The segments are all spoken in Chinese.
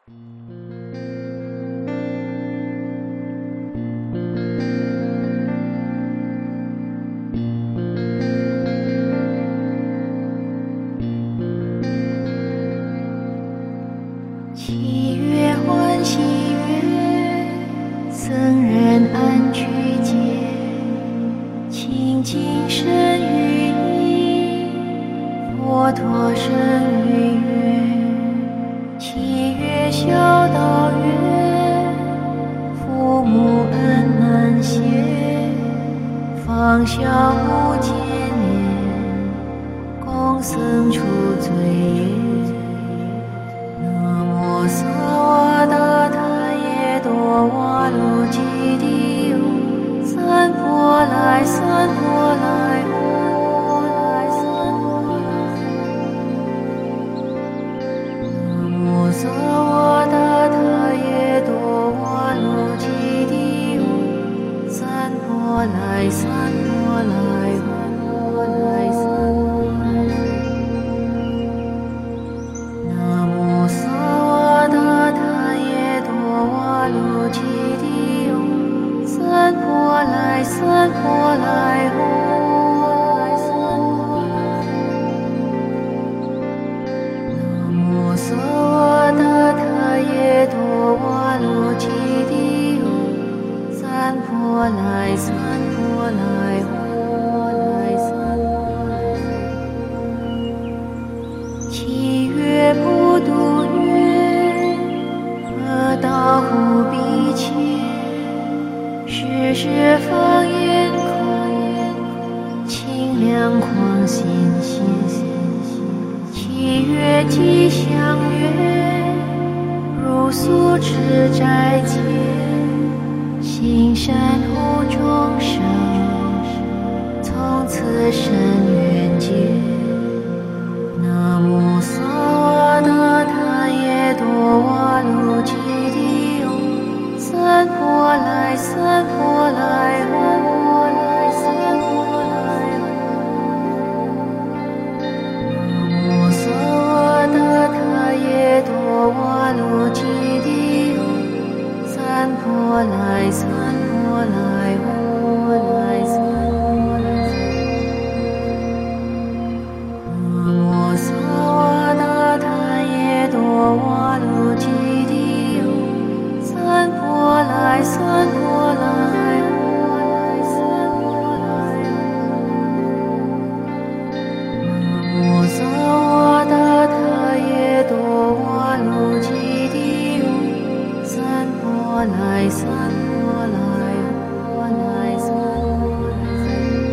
七月欢喜月，僧人安居间，清净身语意，佛陀生于月。七月孝道月，父母恩难谢，放下无间念，共僧除罪业。萨瓦达他耶多瓦卢基地哟，三波来三波来波来三波来。南无萨瓦达他耶多瓦卢基地哟，三波来三波来波来三波来。南无萨卢基地哟，三波来三波来波来三波来。南无萨瓦达他耶多瓦卢基地哟，三波来三波来波来三波来。七月不度月，何道乎彼切，时时放眼空，清凉狂心心。七月吉祥月，如素持斋戒，行善护众生，从此生缘界。南无萨瓦达他耶多瓦卢基地哟，三波来三波来波来三波来。南无萨瓦达他耶多瓦卢基地哟，三波来三波来波来三波来。南无萨瓦达他耶多瓦卢基地哟，三波来三波来波来三波来。南无萨瓦达他耶多瓦卢基地哟，三波来三波来波来三波来。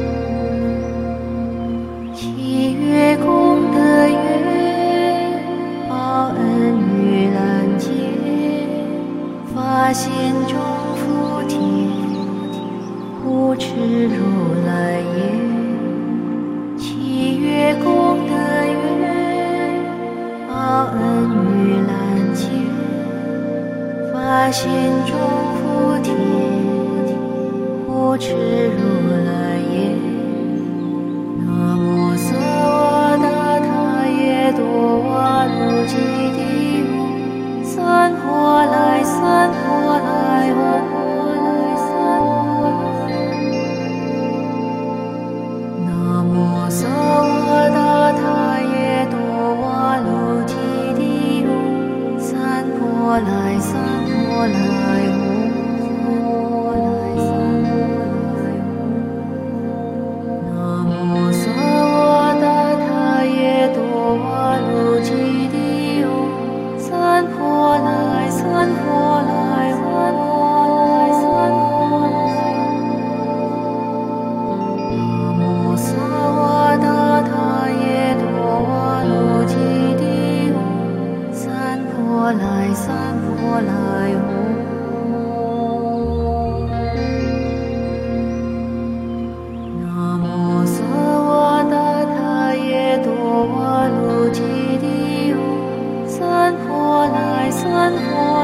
七月功德月，报恩于兰界，发现众福田，护持如来耶。七月功德月，报恩于兰界，发现众福田，护持如来耶。南无萨瓦达他耶多瓦卢基地哟，三波来三波来波来三波来。南无萨瓦达他耶多瓦卢基地哟，三波来三波来波来三波来。南无萨瓦达他耶多瓦卢基地哟，三波来三波来三波来三波来。南无萨瓦达他耶多瓦卢基地哟，三波来三波来波。南无萨瓦达他耶多瓦卢基地哟，三波来三波